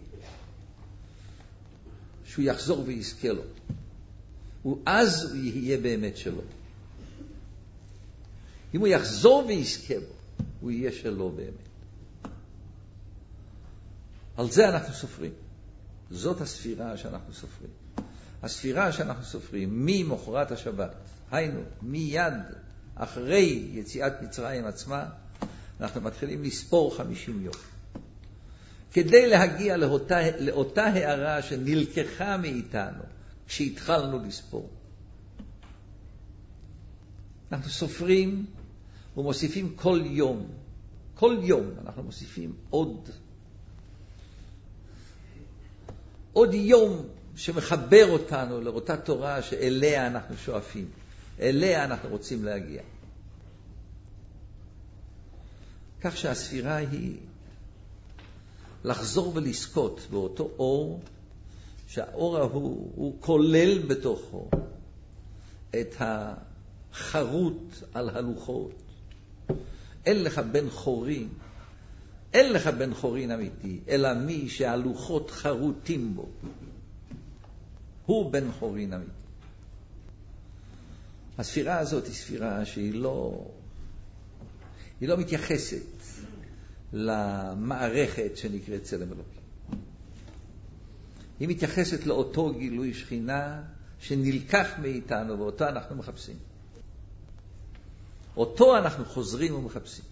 שהוא יחזור ויזכה לו. ואז הוא יהיה באמת שלו. אם הוא יחזור ויזכה בו, הוא יהיה שלו באמת. על זה אנחנו סופרים. זאת הספירה שאנחנו סופרים. הספירה שאנחנו סופרים ממחרת השבת, היינו, מיד אחרי יציאת מצרים עצמה, אנחנו מתחילים לספור חמישים יום. כדי להגיע לאותה, לאותה הערה שנלקחה מאיתנו כשהתחלנו לספור. אנחנו סופרים ומוסיפים כל יום. כל יום אנחנו מוסיפים עוד. עוד יום שמחבר אותנו לאותה תורה שאליה אנחנו שואפים. אליה אנחנו רוצים להגיע. כך שהספירה היא לחזור ולזכות באותו אור, שהאור ההוא הוא כולל בתוכו את החרוט על הלוחות. אין לך בן חורין, אין לך בן חורין אמיתי, אלא מי שהלוחות חרוטים בו. הוא בן חורין אמיתי. הספירה הזאת היא ספירה שהיא לא, היא לא מתייחסת למערכת שנקראת צלם אלוקים. היא מתייחסת לאותו גילוי שכינה שנלקח מאיתנו ואותו אנחנו מחפשים. אותו אנחנו חוזרים ומחפשים.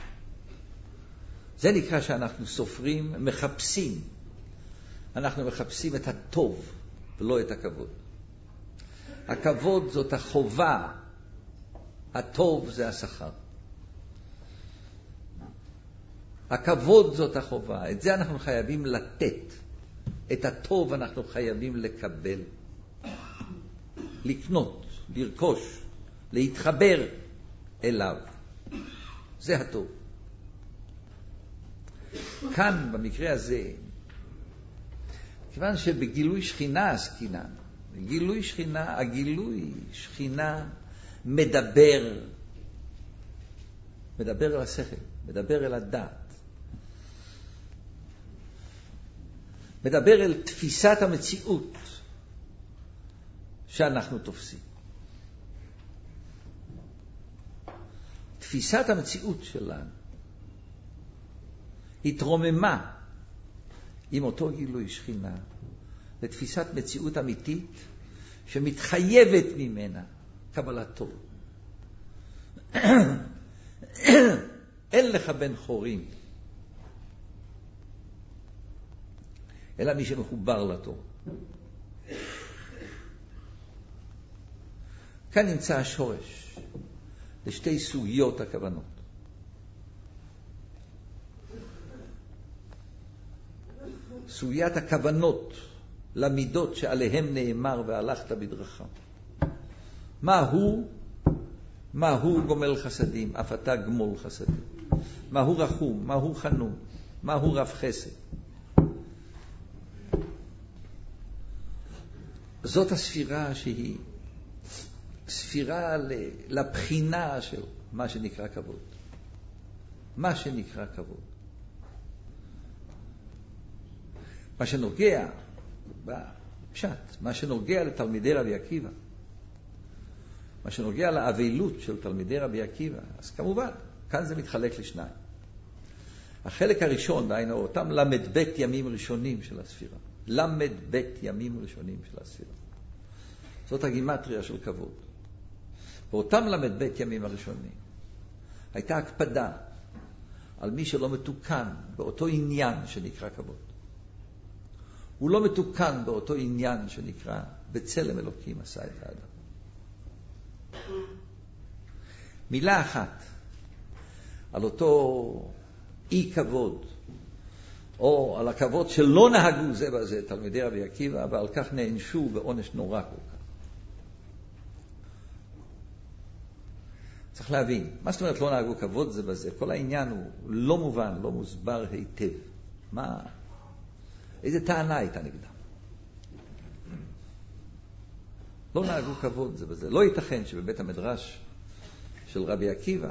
זה נקרא שאנחנו סופרים, מחפשים. אנחנו מחפשים את הטוב ולא את הכבוד. הכבוד זאת החובה, הטוב זה השכר. הכבוד זאת החובה, את זה אנחנו חייבים לתת. את הטוב אנחנו חייבים לקבל. לקנות, לרכוש, להתחבר אליו. זה הטוב. כאן, במקרה הזה, כיוון שבגילוי שכינה עסקינן, גילוי שכינה, הגילוי שכינה מדבר, מדבר אל השכל, מדבר אל הדעת. מדבר אל תפיסת המציאות שאנחנו תופסים. תפיסת המציאות שלנו התרוממה עם אותו גילוי שכינה לתפיסת מציאות אמיתית שמתחייבת ממנה קבלתו. אין לך בן חורים, אלא מי שמחובר לתורה. כאן נמצא השורש לשתי סוגיות הכוונות. סוגיית הכוונות למידות שעליהם נאמר והלכת בדרכה. מה הוא מהו גומל חסדים, אף אתה גמול חסדים. מהו רחום, מהו חנון, מהו רב חסד. זאת הספירה שהיא ספירה לבחינה של מה שנקרא כבוד. מה שנקרא כבוד. מה שנוגע בפשט, מה שנוגע לתלמידי רבי עקיבא, מה שנוגע לאבלות של תלמידי רבי עקיבא, אז כמובן, כאן זה מתחלק לשניים. החלק הראשון, דהיינו, אותם למד בית ימים ראשונים של הספירה. למד בית ימים ראשונים של הספירה. זאת הגימטריה של כבוד. באותם למד בית ימים הראשונים, הייתה הקפדה על מי שלא מתוקן באותו עניין שנקרא כבוד. הוא לא מתוקן באותו עניין שנקרא בצלם אלוקים עשה את האדם. מילה אחת על אותו אי כבוד, או על הכבוד שלא נהגו זה בזה תלמידי רבי עקיבא, ועל כך נענשו בעונש נורא כל כך. צריך להבין, מה זאת אומרת לא נהגו כבוד זה בזה? כל העניין הוא לא מובן, לא מוסבר היטב. מה? איזה טענה הייתה נגדה? לא נהגו כבוד זה בזה. לא ייתכן שבבית המדרש של רבי עקיבא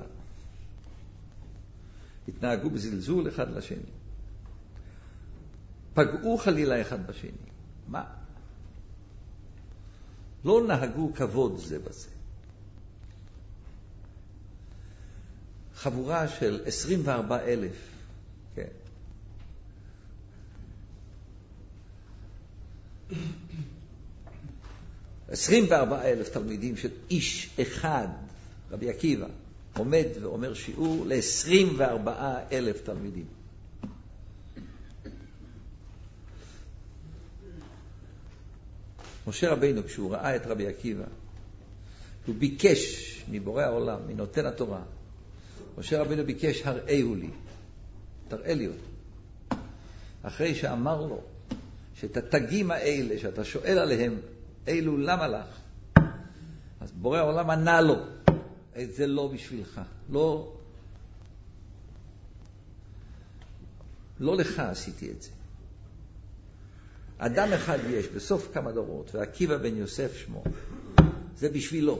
התנהגו בזלזול אחד לשני. פגעו חלילה אחד בשני. מה? לא נהגו כבוד זה בזה. חבורה של עשרים וארבעה אלף, כן. עשרים וארבעה אלף תלמידים של איש אחד, רבי עקיבא, עומד ואומר שיעור ל-עשרים וארבעה אלף תלמידים. משה רבינו, כשהוא ראה את רבי עקיבא, הוא ביקש מבורא העולם, מנותן התורה, משה רבינו ביקש, הראיהו לי, תראה לי אותו. אחרי שאמר לו, שאת התגים האלה שאתה שואל עליהם, אילו למה לך? אז בורא העולם ענה לו, את זה לא בשבילך, לא, לא לך עשיתי את זה. אדם אחד יש בסוף כמה דורות, ועקיבא בן יוסף שמו, זה בשבילו.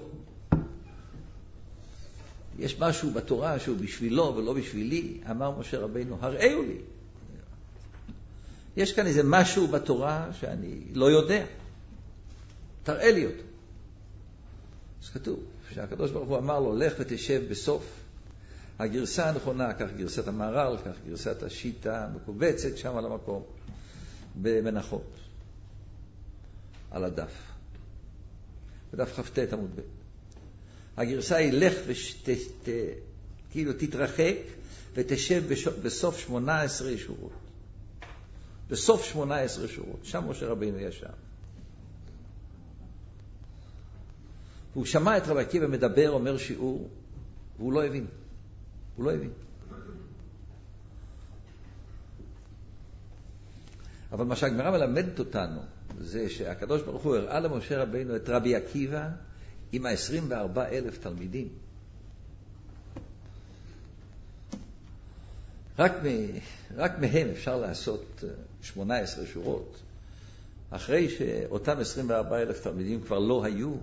יש משהו בתורה שהוא בשבילו ולא בשבילי, אמר משה רבינו, הראיהו לי. יש כאן איזה משהו בתורה שאני לא יודע. תראה לי אותו. אז כתוב, שהקדוש ברוך הוא אמר לו, לך ותשב בסוף. הגרסה הנכונה, כך גרסת המהר"ל, כך גרסת השיטה מקובצת שם על המקום, במנחות, על הדף. בדף כ"ט עמוד ב'. הגרסה היא לך וכאילו תתרחק ותשב בסוף שמונה עשרה שורות. בסוף שמונה עשרה שורות. שם משה רבינו ישב. והוא שמע את רבי עקיבא מדבר, אומר שיעור, והוא לא הבין. הוא לא הבין. אבל מה שהגמרא מלמדת אותנו, זה שהקדוש ברוך הוא הראה למשה רבינו את רבי עקיבא עם ה-עשרים וארבעה אלף תלמידים. רק, מ, רק מהם אפשר לעשות שמונה עשרה שורות. אחרי שאותם עשרים וארבעה אלף תלמידים כבר לא היו,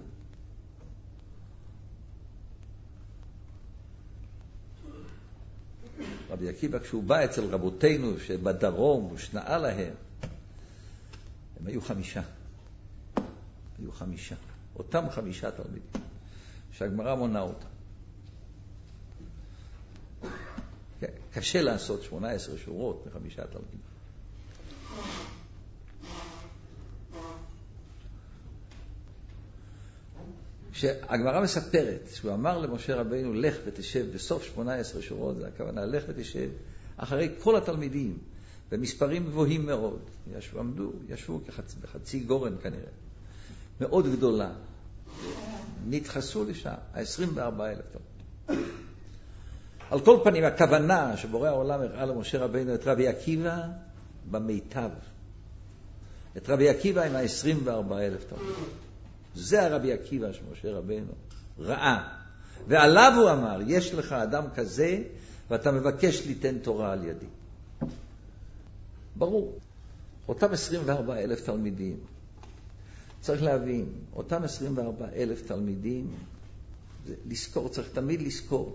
רבי עקיבא, כשהוא בא אצל רבותינו שבדרום, הוא שנאה להם, הם היו חמישה. היו חמישה. אותם חמישה תלמידים, שהגמרא מונה אותם. קשה לעשות שמונה עשרה שורות מחמישה תלמידים. שהגמרא מספרת, שהוא אמר למשה רבינו, לך ותשב בסוף שמונה עשרה שורות, זה הכוונה, לך ותשב אחרי כל התלמידים, במספרים גבוהים מאוד. ישבו, עמדו, ישבו כחצי, בחצי גורן כנראה. מאוד גדולה. נתחסו לשם, ה-עשרים וארבעה אלף תלמידים. על כל פנים, הכוונה שבורא העולם הראה למשה רבינו את רבי עקיבא במיטב. את רבי עקיבא עם ה-עשרים וארבעה אלף תלמידים. זה הרבי עקיבא שמשה רבינו ראה. ועליו הוא אמר, יש לך אדם כזה, ואתה מבקש ליתן תורה על ידי. ברור. אותם עשרים וארבעה אלף תלמידים, צריך להבין, אותם עשרים וארבעה אלף תלמידים, זה לזכור, צריך תמיד לזכור.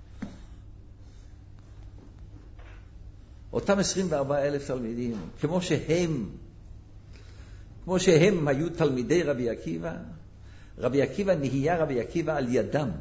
אותם עשרים וארבעה אלף תלמידים, כמו שהם, כמו שהם היו תלמידי רבי עקיבא, רבי עקיבא נהיה רבי עקיבא על ידם.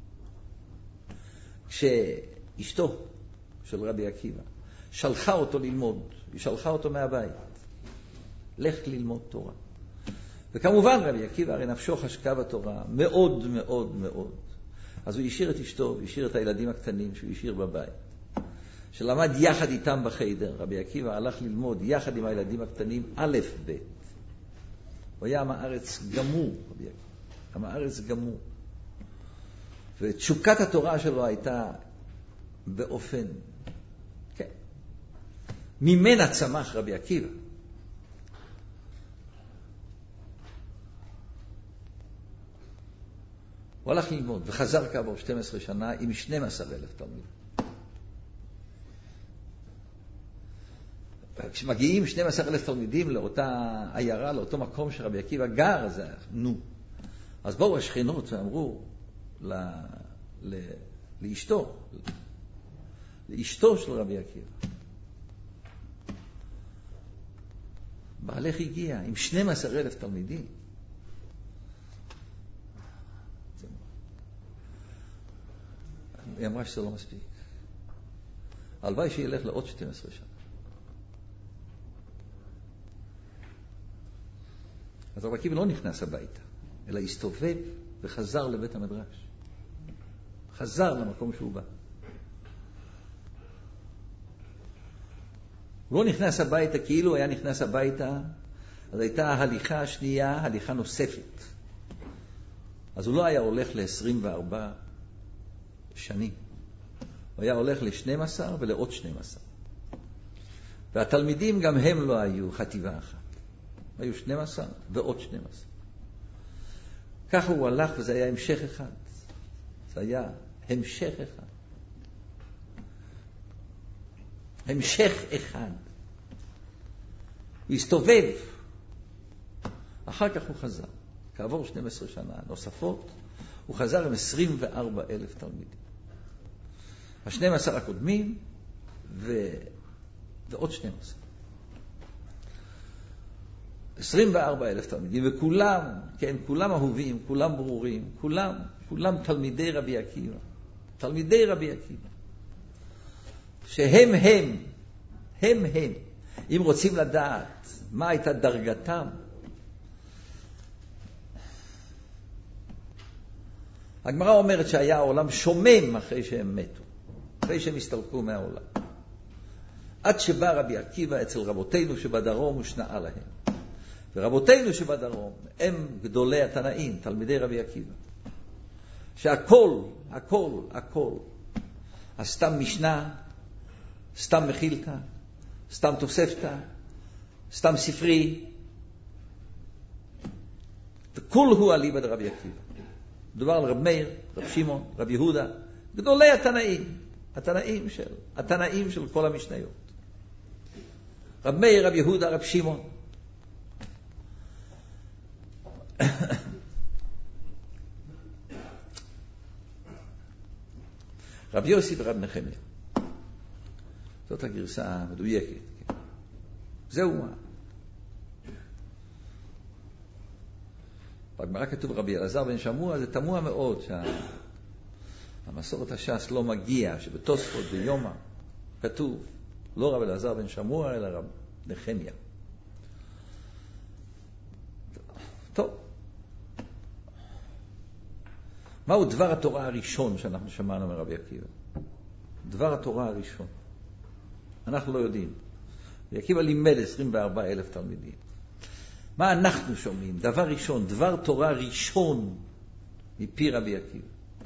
כשאשתו של רבי עקיבא שלחה אותו ללמוד, היא שלחה אותו מהבית, לך ללמוד תורה. וכמובן רבי עקיבא הרי נפשו חשקה בתורה מאוד מאוד מאוד. אז הוא השאיר את אשתו, השאיר את הילדים הקטנים שהוא השאיר בבית, שלמד יחד איתם בחדר. רבי עקיבא הלך ללמוד יחד עם הילדים הקטנים א' ב'. הוא היה עם הארץ גמור, רבי עקיבא. עם הארץ גמור. ותשוקת התורה שלו הייתה באופן, כן. ממנה צמח רבי עקיבא. הוא הלך ללמוד וחזר כעבור שתים עשרה שנה עם שנים עשר אלף תלמידים. כשמגיעים שנים עשר אלף תלמידים לאותה עיירה, לאותו מקום שרבי עקיבא גר, אז נו. אז באו השכנות ואמרו ל... ל... לאשתו, לאשתו של רבי עקיבא. בעלך הגיע עם שנים עשר אלף תלמידים. היא אמרה שזה לא מספיק. הלוואי שילך לעוד שתים עשרה שנה. אז רבי עקיבא לא נכנס הביתה, אלא הסתובב וחזר לבית המדרש. חזר למקום שהוא בא. הוא לא נכנס הביתה כאילו היה נכנס הביתה, אז הייתה ההליכה השנייה, הליכה נוספת. אז הוא לא היה הולך ל-עשרים וארבע שנים. הוא היה הולך ל-שתים עשרה ולעוד שתים עשרה. והתלמידים גם הם לא היו חטיבה אחת. היו שתים עשרה ועוד שתים עשרה. ככה הוא הלך וזה היה המשך אחד. זה היה המשך אחד. המשך אחד. הוא הסתובב. אחר כך הוא חזר. כעבור שתים עשרה שנה נוספות, הוא חזר עם עשרים וארבעה אלף תלמידים. ה-שנים עשר הקודמים ו... ועוד שתים עשרה. עשרים וארבעה אלף תלמידים, וכולם, כן, כולם אהובים, כולם ברורים, כולם, כולם תלמידי רבי עקיבא. תלמידי רבי עקיבא. שהם הם, הם הם. אם רוצים לדעת מה הייתה דרגתם, הגמרא אומרת שהיה העולם שומם אחרי שהם מתו, אחרי שהם הסתלקו מהעולם. עד שבא רבי עקיבא אצל רבותינו שבדרום ושנאה להם. ורבותינו שבדרום הם גדולי התנאים, תלמידי רבי עקיבא. שהכל, הכל, הכל, הסתם משנה, סתם מחילתא, סתם תוספתא, סתם ספרי, וכל הוא אליבא דרבי עקיבא. מדובר על רב מאיר, רב שמעון, רב יהודה, גדולי התנאים, התנאים של, התנאים של כל המשניות. רב מאיר, רב יהודה, רב שמעון. רב יוסי ורב נחמיה. זאת הגרסה המדויקת. כן. זהו מה. בגמרא כתוב רבי אלעזר בן שמוע, זה תמוה מאוד שהמסורת הש"ס לא מגיע, שבתוספות ביומא כתוב לא רבי אלעזר בן שמוע אלא רב נחמיה. טוב. מהו דבר התורה הראשון שאנחנו שמענו מרבי עקיבא? דבר התורה הראשון. אנחנו לא יודעים. רבי עקיבא לימד עשרים וארבעה אלף תלמידים. מה אנחנו שומעים? דבר ראשון, דבר תורה ראשון מפי רבי עקיבא.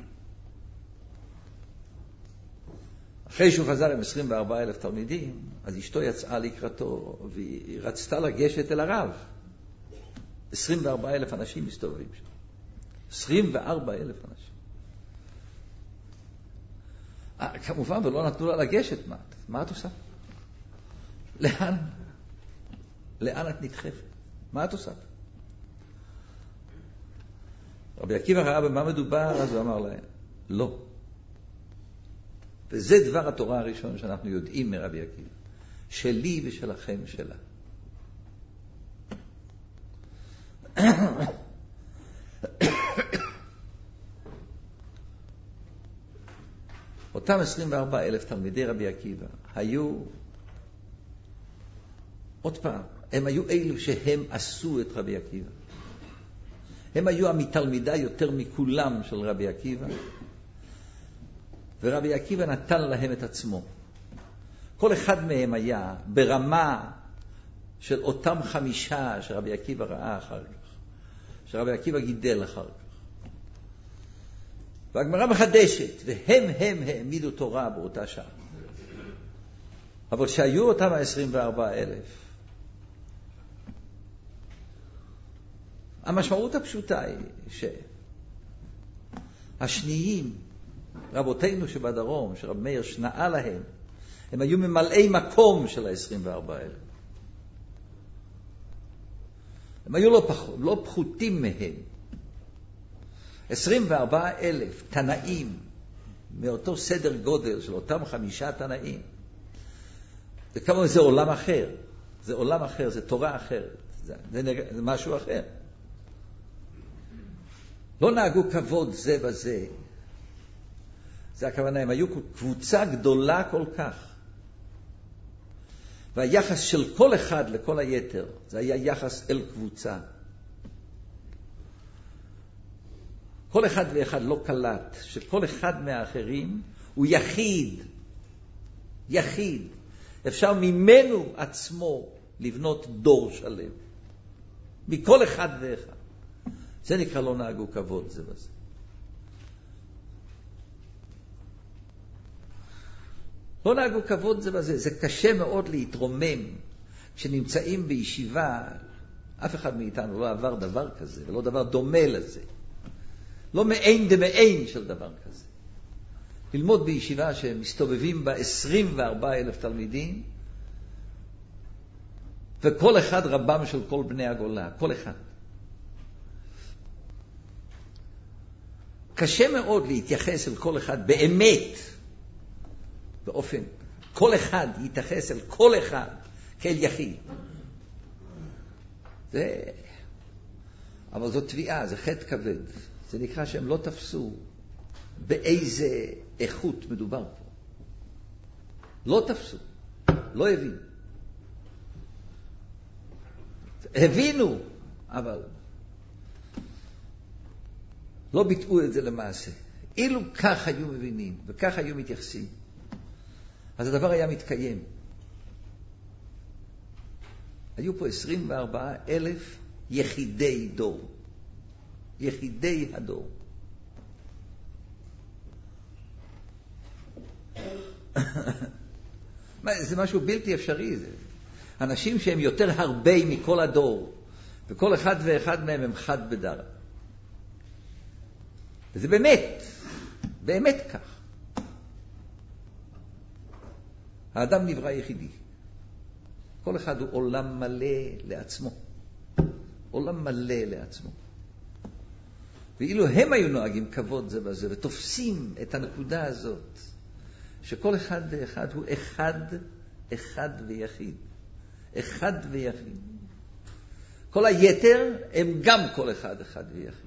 אחרי שהוא חזר עם עשרים וארבעה אלף תלמידים, אז אשתו יצאה לקראתו והיא רצתה לגשת אל הרב. עשרים וארבעה אלף אנשים מסתובבים שם. עשרים וארבעה אלף אנשים. כמובן, ולא נתנו לה לגשת. מה, מה את עושה? לאן? לאן את נדחפת? מה את עושה? רבי עקיבא ראה במה מדובר, אז הוא אמר להם, לא. וזה דבר התורה הראשון שאנחנו יודעים מרבי עקיבא. שלי ושלכם שלה. אותם עשרים וארבעה אלף תלמידי רבי עקיבא היו, עוד פעם, הם היו אלו שהם עשו את רבי עקיבא. הם היו המתלמידה יותר מכולם של רבי עקיבא, ורבי עקיבא נתן להם את עצמו. כל אחד מהם היה ברמה של אותם חמישה שרבי עקיבא ראה אחר כך, שרבי עקיבא גידל אחר כך. והגמרא מחדשת, והם הם העמידו תורה באותה שעה. אבל שהיו אותם ה-עשרים וארבעה אלף, המשמעות הפשוטה היא שהשניים, רבותינו שבדרום, שרב מאיר שנאה להם, הם היו ממלאי מקום של ה-עשרים וארבעה אלף. הם היו לא, פח, לא פחותים מהם. עשרים וארבעה אלף תנאים מאותו סדר גודל של אותם חמישה תנאים. זה כמה זה עולם אחר. זה עולם אחר, זה תורה אחרת. זה, זה, זה משהו אחר. לא נהגו כבוד זה בזה. זה הכוונה, הם היו קבוצה גדולה כל כך. והיחס של כל אחד לכל היתר, זה היה יחס אל קבוצה. כל אחד ואחד לא קלט, שכל אחד מהאחרים הוא יחיד. יחיד. אפשר ממנו עצמו לבנות דור שלם. מכל אחד ואחד. זה נקרא לא נהגו כבוד זה בזה. לא נהגו כבוד זה בזה. זה קשה מאוד להתרומם. כשנמצאים בישיבה, אף אחד מאיתנו לא עבר דבר כזה, ולא דבר דומה לזה. לא מעין דמעין של דבר כזה. ללמוד בישיבה שמסתובבים בה עשרים וארבעה אלף תלמידים, וכל אחד רבם של כל בני הגולה, כל אחד. קשה מאוד להתייחס אל כל אחד באמת, באופן, כל אחד יתייחס אל כל אחד כאל יחיד. זה, אבל זו תביעה, זה חטא כבד. זה נקרא שהם לא תפסו באיזה איכות מדובר פה. לא תפסו, לא הבינו. הבינו, אבל לא ביטאו את זה למעשה. אילו כך היו מבינים וכך היו מתייחסים, אז הדבר היה מתקיים. היו פה עשרים וארבעה אלף יחידי דור. יחידי הדור. זה משהו בלתי אפשרי. זה. אנשים שהם יותר הרבה מכל הדור, וכל אחד ואחד מהם הם חד בדר. וזה באמת, באמת כך. האדם נברא יחידי. כל אחד הוא עולם מלא לעצמו. עולם מלא לעצמו. ואילו הם היו נוהגים כבוד זה בזה, ותופסים את הנקודה הזאת, שכל אחד ואחד הוא אחד, אחד ויחיד. אחד ויחיד. כל היתר הם גם כל אחד, אחד ויחיד.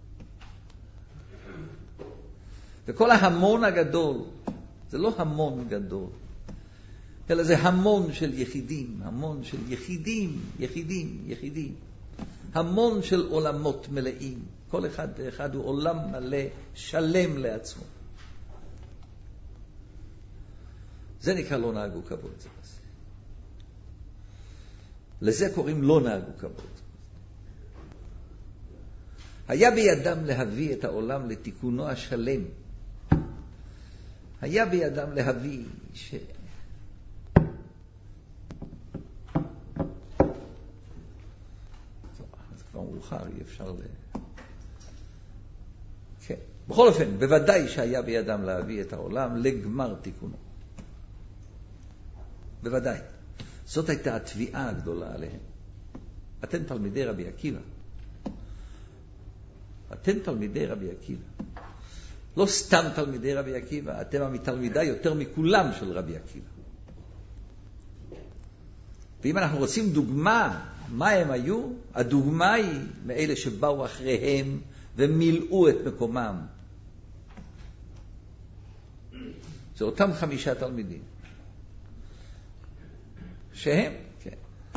וכל ההמון הגדול, זה לא המון גדול, אלא זה המון של יחידים, המון של יחידים, יחידים, יחידים. המון של עולמות מלאים. כל אחד ואחד הוא עולם מלא, שלם לעצמו. זה נקרא לא נהגו כבוד. זה בזה. לזה קוראים לא נהגו כבוד. היה בידם להביא את העולם לתיקונו השלם. היה בידם להביא ש... זה כבר מאוחר, אי אפשר ל... כן. בכל אופן, בוודאי שהיה בידם להביא את העולם לגמר תיקונו. בוודאי. זאת הייתה התביעה הגדולה עליהם. אתם תלמידי רבי עקיבא. אתם תלמידי רבי עקיבא. לא סתם תלמידי רבי עקיבא, אתם המתלמידה יותר מכולם של רבי עקיבא. ואם אנחנו רוצים דוגמה, מה הם היו? הדוגמה היא מאלה שבאו אחריהם ומילאו את מקומם. זה אותם חמישה תלמידים. שהם, כן.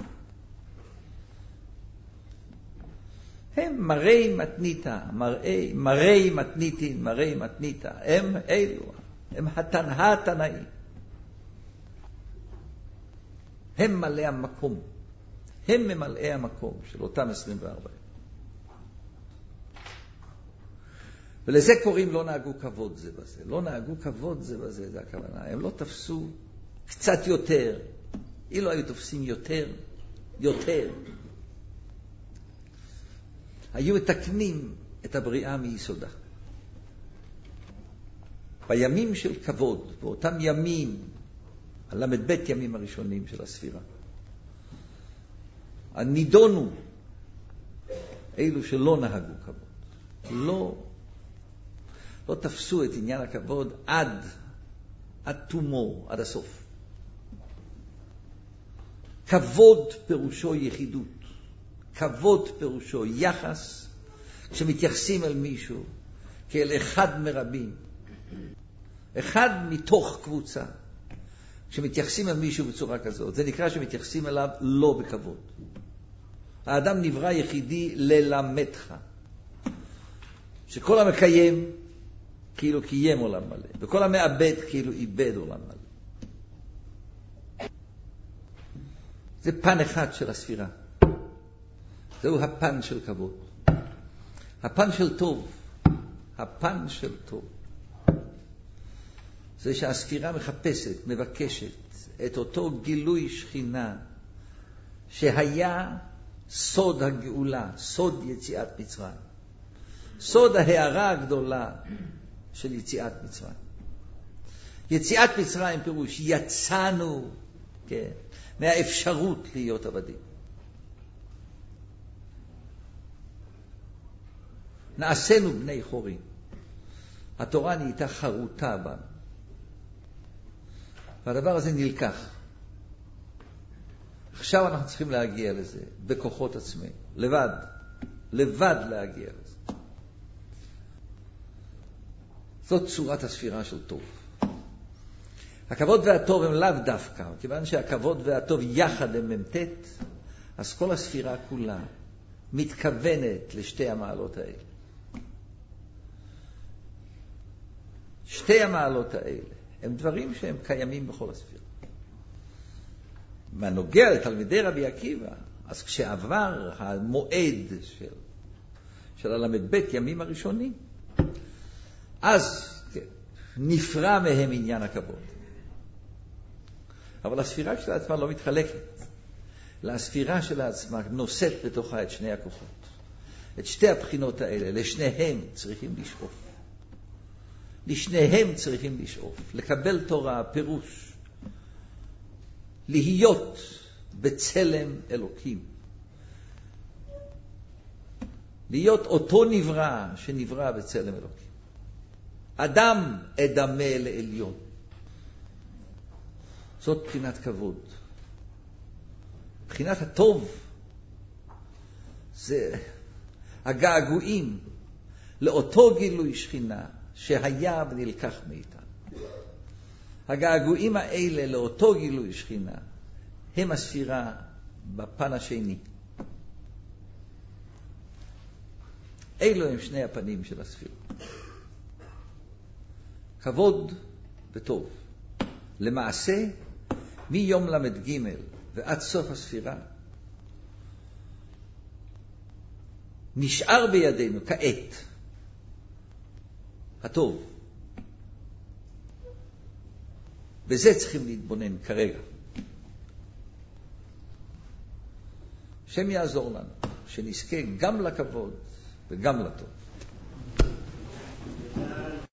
הם מראי מתניתא, מראי, מראי מתניתין, מראי מתניתא. הם אלו, הם התנא התנאים. הם מלאי המקום. הם ממלאי המקום של אותם עשרים וארבע. ולזה קוראים לא נהגו כבוד זה בזה. לא נהגו כבוד זה בזה, זה הכוונה. הם לא תפסו קצת יותר. אילו היו תופסים יותר, יותר. היו מתקנים את הבריאה מיסודה. בימים של כבוד, באותם ימים, הלמד בית ימים הראשונים של הספירה, הנידונו אלו שלא נהגו כבוד. לא, לא תפסו את עניין הכבוד עד, עד תומו, עד הסוף. כבוד פירושו יחידות. כבוד פירושו יחס, כשמתייחסים אל מישהו כאל אחד מרבים. אחד מתוך קבוצה. כשמתייחסים אל מישהו בצורה כזאת, זה נקרא שמתייחסים אליו לא בכבוד. האדם נברא יחידי ללמדך. שכל המקיים כאילו קיים עולם מלא, וכל המאבד כאילו איבד עולם מלא. זה פן אחד של הספירה. זהו הפן של כבוד. הפן של טוב. הפן של טוב. זה שהספירה מחפשת, מבקשת את אותו גילוי שכינה שהיה סוד הגאולה, סוד יציאת מצרים. סוד ההערה הגדולה של יציאת מצרים. יציאת מצרים פירוש יצאנו, כן, מהאפשרות להיות עבדים. נעשינו בני חורים. התורה נהייתה חרוטה בנו. והדבר הזה נלקח. עכשיו אנחנו צריכים להגיע לזה, בכוחות עצמנו, לבד, לבד להגיע לזה. זאת צורת הספירה של טוב. הכבוד והטוב הם לאו דווקא, כיוון שהכבוד והטוב יחד הם ממתת, אז כל הספירה כולה מתכוונת לשתי המעלות האלה. שתי המעלות האלה הם דברים שהם קיימים בכל הספירה. מה נוגע לתלמידי רבי עקיבא, אז כשעבר המועד של, של הלמד בית ימים הראשונים, אז כן, נפרע מהם עניין הכבוד. אבל הספירה של עצמה לא מתחלקת. הספירה של עצמה נושאת בתוכה את שני הכוחות. את שתי הבחינות האלה, לשניהם צריכים לשאוף. לשניהם צריכים לשאוף. לקבל תורה, פירוש. להיות בצלם אלוקים. להיות אותו נברא שנברא בצלם אלוקים. אדם אדמה לעליון. זאת בחינת כבוד. בחינת הטוב זה הגעגועים לאותו גילוי שכינה שהיה ונלקח מאיתנו. הגעגועים האלה לאותו גילוי שכינה הם הספירה בפן השני. אלו הם שני הפנים של הספירה. כבוד וטוב. למעשה, מיום למד ג' ועד סוף הספירה, נשאר בידינו כעת הטוב. בזה צריכים להתבונן כרגע. השם יעזור לנו, שנזכה גם לכבוד וגם לטוב.